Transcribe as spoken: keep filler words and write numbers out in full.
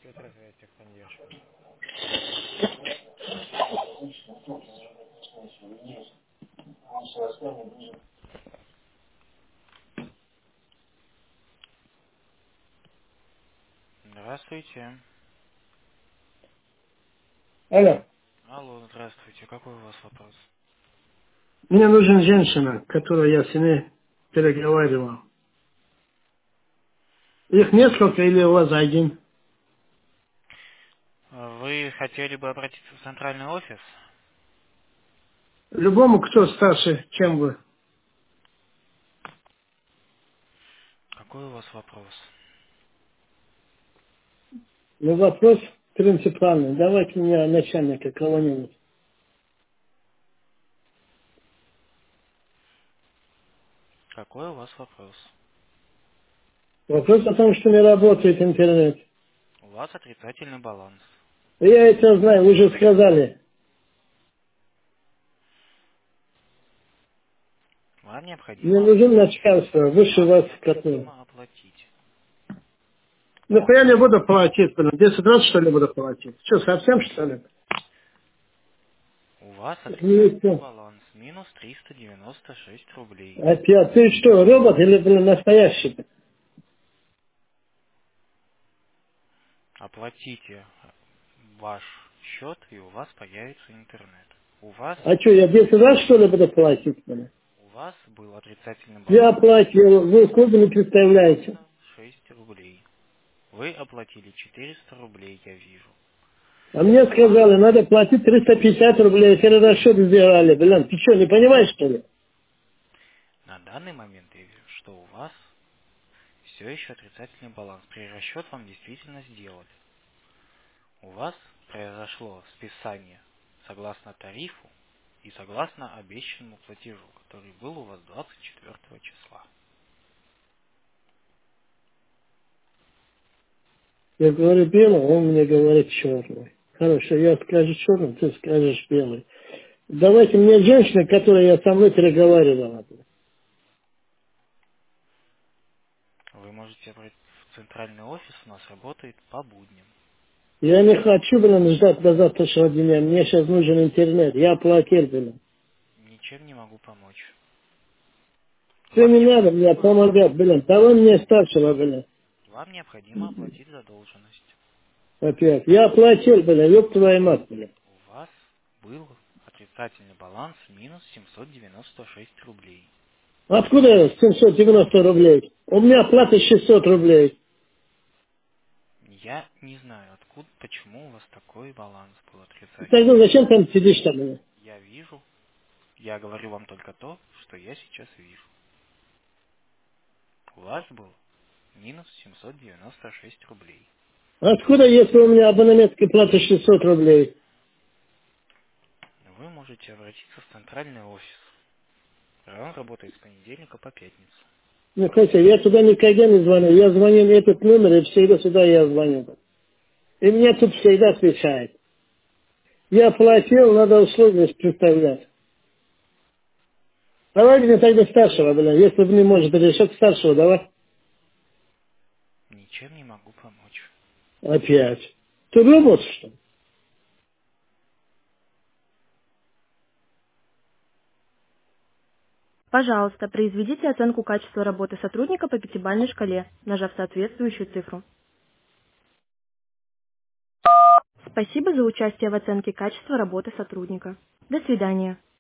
Петр, я техподдержка. Здравствуйте. Алло, Алло, здравствуйте. Какой у вас вопрос? мне нужна женщина, которую я с ней переговаривал. Их несколько или у вас один? А Вы хотели бы обратиться в центральный офис? Любому, кто старше, чем вы. Какой у вас вопрос? Но вопрос принципиальный. Давайте мне начальника кого-нибудь. Какой у вас вопрос? Вопрос о том, что не работает интернет. У вас отрицательный баланс. Я это знаю, вы же сказали. Вам Мне необходимо нужен оплатить. начальство, выше Вам вас который. необходимо оплатить. Ну, я не буду платить, блин. десять раз, что ли, буду платить? Что, совсем, что ли? У вас отрицательный Видите? баланс. Минус триста девяносто шесть рублей. Опять, ты что, робот или, блин, настоящий? Оплатите ваш счет, и у вас появится интернет. У вас, А что, я десять раз, что ли, буду платить, блин? у вас был отрицательный Я баланс оплатил, вы сколько не представляете? триста шесть рублей. Вы оплатили четыреста рублей, я вижу. А мне сказали, надо платить триста пятьдесят рублей, перерасчет сделали, блин, ты что, не понимаешь, что ли? На данный момент я вижу, что у вас все еще отрицательный баланс. Перерасчет вам действительно сделали. У вас произошло списание согласно тарифу и согласно обещанному платежу, который был у вас двадцать четвёртого числа. Я говорю белый, он мне говорит черный. Хорошо, я скажу черный, ты скажешь белый. Давайте мне женщина, которая я со мной переговаривала. Вы можете обратиться в центральный офис, у нас работает по будням. Я не хочу, блин, ждать до завтрашнего дня, мне сейчас нужен интернет, я оплатил, блин. Ничем не могу помочь. Все Вам не надо мне необходимо помогать, оплатить. блин, давай мне старшего, блин. Вам необходимо оплатить задолженность. Опять. Я оплатил, блин, ёб твою мать, блин. У вас был отрицательный баланс минус семьсот девяносто шесть рублей. Откуда семьсот девяносто рублей? У меня плата шестьсот рублей. Я не знаю, откуда, почему у вас такой баланс был Тогда отрицательный. зачем там сидишь там? Блин? Я вижу, я говорю вам только то, что я сейчас вижу. У вас был минус семьсот девяносто шесть рублей. Откуда, если у меня абонементская плата шестьсот рублей? Вы можете обратиться в центральный офис. Он работает с понедельника по пятницу. Ну, хотя я туда никогда не звоню. Я звоню на этот номер, и всегда сюда я звоню. И меня тут всегда отвечает. Я оплатил, надо услуги представлять. Давай мне тогда старшего, блин, если вы не можете решать старшего, давай. Ничем не могу помочь. Опять. Ты робот, что ли? Пожалуйста, произведите оценку качества работы сотрудника по пятибалльной шкале, нажав соответствующую цифру. Спасибо за участие в оценке качества работы сотрудника. До свидания.